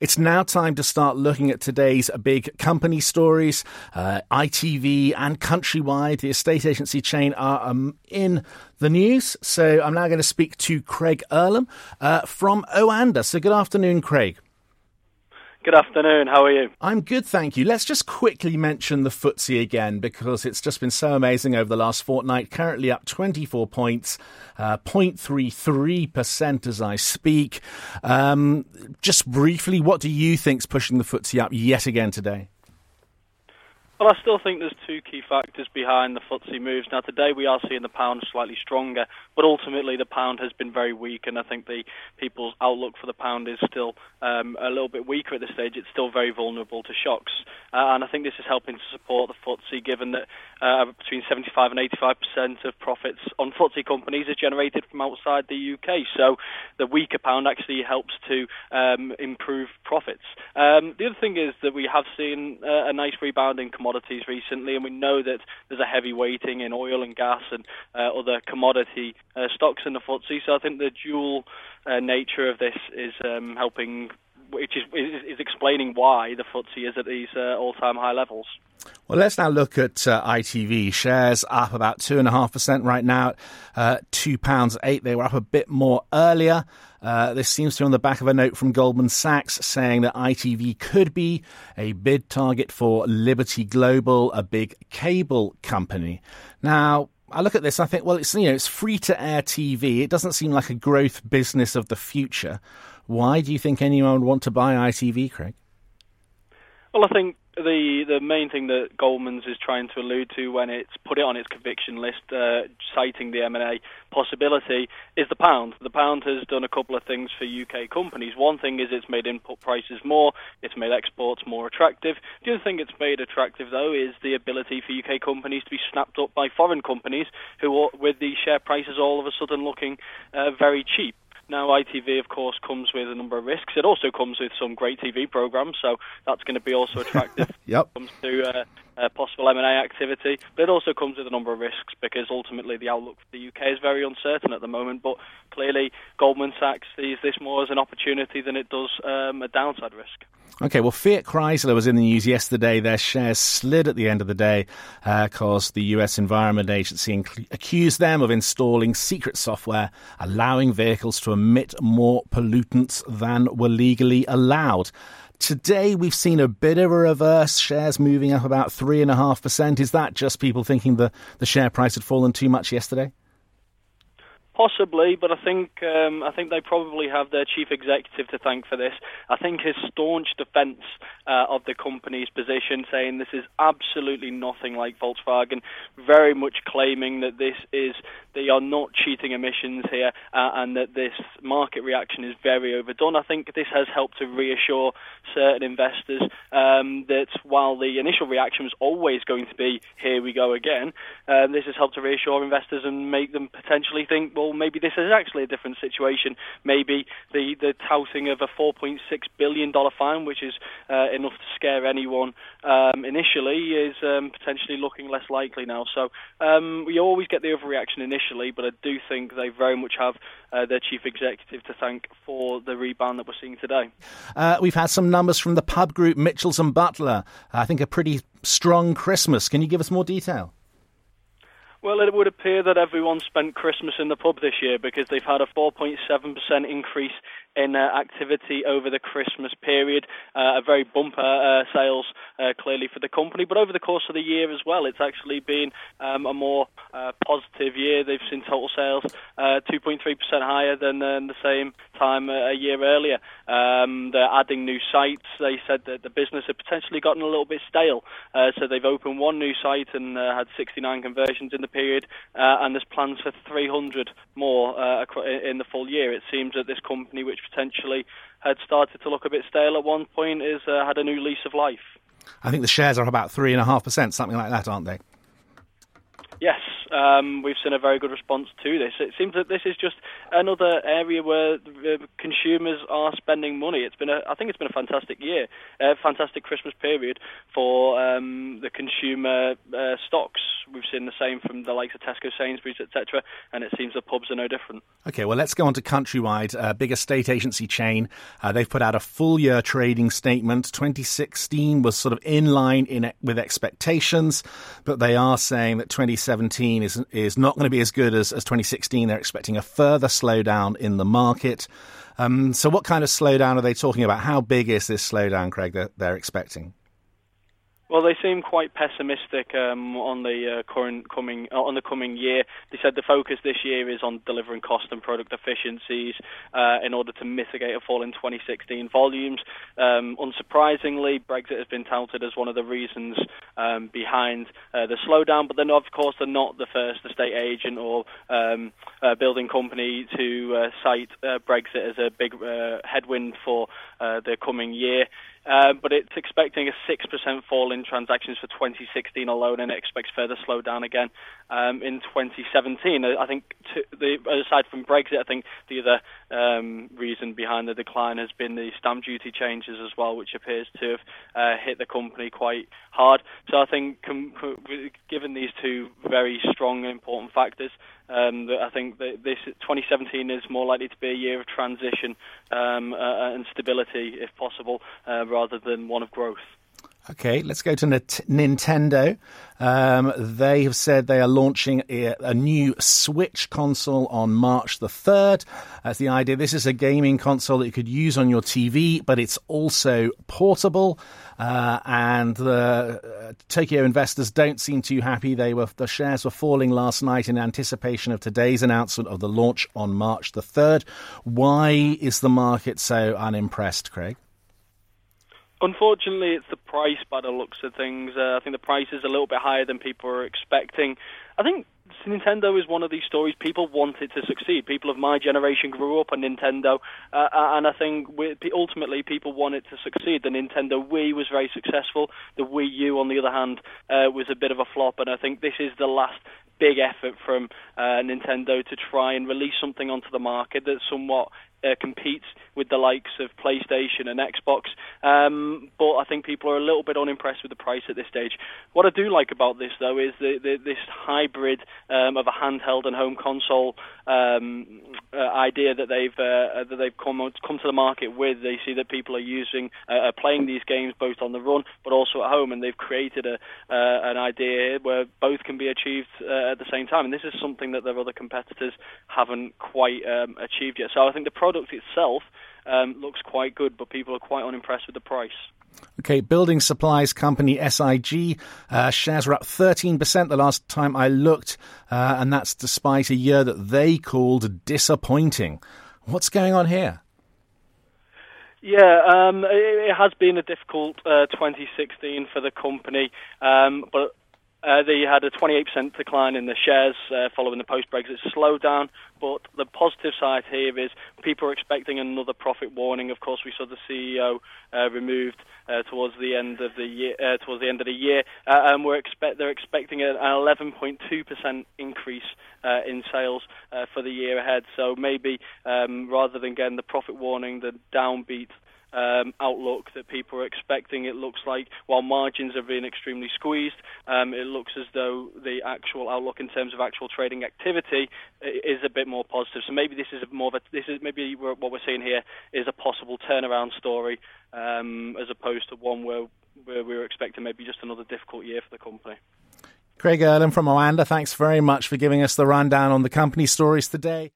It's now time to start looking at today's big company stories. ITV and Countrywide, the estate agency chain, are in the news. So I'm now going to speak to Craig Earlham from Oanda. So good afternoon, Craig. Good afternoon. How are you? I'm good, thank you. Let's just quickly mention the FTSE again, because it's just been so amazing over the last fortnight. Currently up 24 points, 0.33% as I speak. Just briefly, what do you think's pushing the FTSE up yet again today? Well, I still think there's two key factors behind the FTSE moves. Now, today we are seeing the pound slightly stronger, but ultimately the pound has been very weak, and I think the people's outlook for the pound is still a little bit weaker at this stage. It's still very vulnerable to shocks, and I think this is helping to support the FTSE, given that between 75 and 85% of profits on FTSE companies are generated from outside the UK. So the weaker pound actually helps to improve profits. The other thing is that we have seen a nice rebound in commodities recently, and we know that there's a heavy weighting in oil and gas and other commodity stocks in the FTSE. So I think the dual nature of this is helping, which is explaining why the FTSE is at these all-time high levels. Well, let's now look at ITV. Shares up about 2.5% right now at £2.08. They were up a bit more earlier. This seems to be on the back of a note from Goldman Sachs saying that ITV could be a bid target for Liberty Global, a big cable company. Now, I look at this, I think, well, it's free-to-air TV. It doesn't seem like a growth business of the future. Why do you think anyone would want to buy ITV, Craig? Well, I think the main thing that Goldman's is trying to allude to when it's put it on its conviction list, citing the M&A possibility, is the pound. The pound has done a couple of things for UK companies. One thing is it's made input prices more, it's made exports more attractive. The other thing it's made attractive, though, is the ability for UK companies to be snapped up by foreign companies who, with the share prices all of a sudden looking very cheap. Now, ITV, of course, comes with a number of risks. It also comes with some great TV programmes, so that's going to be also attractive Yep. when it comes to possible M&A activity. But it also comes with a number of risks, because ultimately the outlook for the UK is very uncertain at the moment. But clearly, Goldman Sachs sees this more as an opportunity than it does a downside risk. OK, well, Fiat Chrysler was in the news yesterday. Their shares slid at the end of the day because the US Environment Agency accused them of installing secret software allowing vehicles to emit more pollutants than were legally allowed. Today, we've seen a bit of a reverse, shares moving up about 3.5%. Is that just people thinking the share price had fallen too much yesterday? Possibly, but I think they probably have their chief executive to thank for this. I think his staunch defence of the company's position, saying this is absolutely nothing like Volkswagen, very much claiming that they are not cheating emissions here, and that this market reaction is very overdone. I think this has helped to reassure certain investors that while the initial reaction was always going to be, here we go again, this has helped to reassure investors and make them potentially think, well, maybe this is actually a different situation. Maybe the touting of a $4.6 billion fine, which is enough to scare anyone initially, is potentially looking less likely now. So we always get the overreaction initially, but I do think they very much have their chief executive to thank for the rebound that we're seeing today. We've had some numbers from the pub group Mitchells and Buttler. I think a pretty strong Christmas. Can you give us more detail? Well, it would appear that everyone spent Christmas in the pub this year, because they've had a 4.7% increase in activity over the Christmas period. A very bumper sales, clearly, for the company. But over the course of the year as well, it's actually been a more positive year. They've seen total sales 2.3% higher than the same time a year earlier. They're adding new sites. They said that the business had potentially gotten a little bit stale. So they've opened one new site and had 69 conversions in the period. And there's plans for 300 more in the full year. It seems that this company, which potentially had started to look a bit stale at one point, is had a new lease of life. I think the shares are about 3.5%, something like that, aren't they? Yes, we've seen a very good response to this. It seems that this is just another area where consumers are spending money. I think it's been a fantastic year, fantastic Christmas period for the consumer stocks. We've seen the same from the likes of Tesco, Sainsbury's, etc., and it seems the pubs are no different. Okay, well, let's go on to Countrywide, a big estate agency chain. They've put out a full-year trading statement. 2016 was sort of in line with expectations, but they are saying that 2017 is not going to be as good as 2016. They're expecting a further slowdown in the market. So what kind of slowdown are they talking about? How big is this slowdown, Craig, that they're expecting? Well, they seem quite pessimistic on the coming year. They said the focus this year is on delivering cost and product efficiencies in order to mitigate a fall in 2016 volumes. Unsurprisingly, Brexit has been touted as one of the reasons behind the slowdown, but then, of course, they're not the first estate agent or building company to cite Brexit as a big headwind for the coming year. But it's expecting a 6% fall in transactions for 2016 alone, and it expects further slowdown again in 2017. I think, aside from Brexit, I think the other reason behind the decline has been the stamp duty changes as well, which appears to have hit the company quite hard. So I think, given these two very strong and important factors, I think that this 2017 is more likely to be a year of transition and stability, if possible, rather than one of growth. Okay, let's go to Nintendo. They have said they are launching a new Switch console on March the 3rd. That's the idea. This is a gaming console that you could use on your TV, but it's also portable. And the Tokyo investors don't seem too happy. The shares were falling last night in anticipation of today's announcement of the launch on March the 3rd. Why is the market so unimpressed, Craig? Unfortunately, it's the price by the looks of things. I think the price is a little bit higher than people are expecting. I think Nintendo is one of these stories. People want it to succeed. People of my generation grew up on Nintendo, and I think ultimately people want it to succeed. The Nintendo Wii was very successful. The Wii U, on the other hand, was a bit of a flop, and I think this is the last big effort from Nintendo to try and release something onto the market that somewhat competes with the likes of PlayStation and Xbox, but I think people are a little bit unimpressed with the price at this stage. What I do like about this, though, is this hybrid of a handheld and home console idea that they've come to the market with. They see that people are playing these games both on the run but also at home, and they've created an idea where both can be achieved at the same time. And this is something that their other competitors haven't quite achieved yet. So I think the product itself looks quite good, but people are quite unimpressed with the price. Okay, building supplies company SIG shares were up 13% the last time I looked, and that's despite a year that they called disappointing. What's going on here? Yeah, it has been a difficult 2016 for the company, but they had a 28% decline in the shares following the post-Brexit slowdown. But the positive side here is people are expecting another profit warning. Of course, we saw the CEO removed towards the end of the year. And they're expecting an 11.2% increase in sales for the year ahead. So maybe rather than getting the profit warning, the downbeat outlook that people are expecting, it looks like while margins are being extremely squeezed, it looks as though the actual outlook in terms of actual trading activity is a bit more positive. So maybe maybe what we're seeing here is a possible turnaround story, as opposed to one where we were expecting maybe just another difficult year for the company. Craig Erlam from Oanda, thanks very much for giving us the rundown on the company stories today.